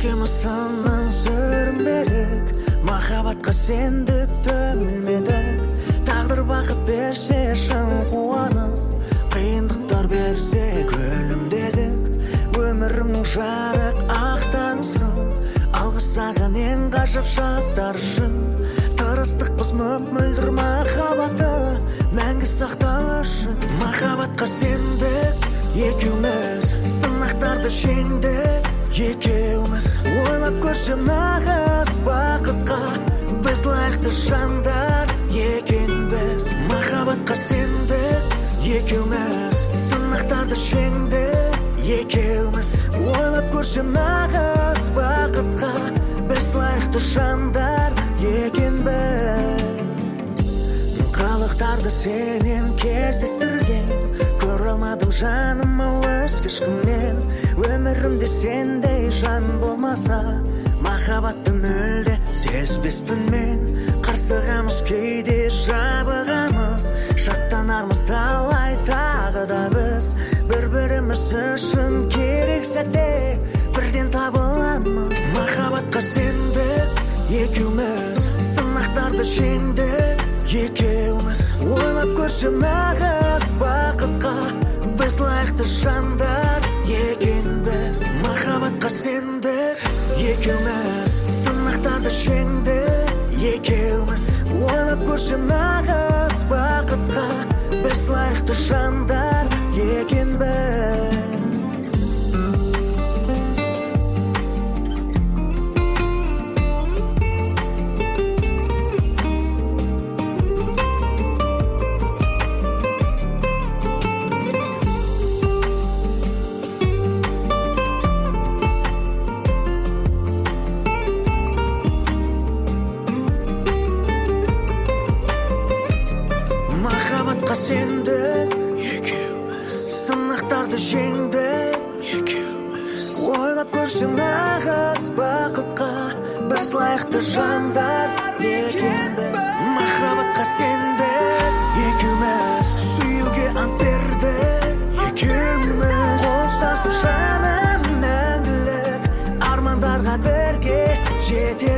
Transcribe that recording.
екеуміз сыннан сүрінбедік, махаббатқа сендік, түңілмедік. Тағдыр бақыт берсе шын қуанып, қиындықтар берсе күлімдедік. Өмірімнің жарық ақтаңсың, алғыс саған ең ғажап шақтар үшін. Тырыстық біз мөп-мөлдір махаббатты мәңгі сақтау үшін. Махаббатқа сендік, екеуміз сынақтарды жеңдік, екеуміз. Ойлап көрсем нағыз бақытқа біз лайықты жандар екенбіз. Махаббатқа сендік, екеуміз сынақтарды жеңдік, екеуміз. Ойлап көрсем нағыз бақытқа біз лайықты жандар екенбіз. Қалықтарды сенен кездестірген, көре алмадым жаным ау өшкеш күннен. Өмірімде сендей жан болмаса, махаббатты нөлде сезбеспін мен. Қарсығамыз кейде жабығамыз, жаттанармыз талай тағы да біз. Бір-біріміз үшін керек сәтте бірден табыламыз. Махаббатқа сендік, екеуміз сынақтарды жеңдік, екеуміз. Ойлап көрсем нағыз бақытқа біз лайықты жандар екенбіз. Махаббатқа сендік, екеуміз сынақтарды жеңдік, екеуміз. Ойлап көрсем нағыз бақытқа біз лайықты жандар екенбіз. Махаббатқа сендік, екеуміз сынақтарды жеңдік, екеуміз. Ойлап көрсем нағыз бақытқа біз лайықты жандар екенбіз. Махаббатқа сендік, екеуміз сүюге ант бердік, екеуміз. Қол ұстасып жаным мәңгілік, армандарға бірге жетеміз.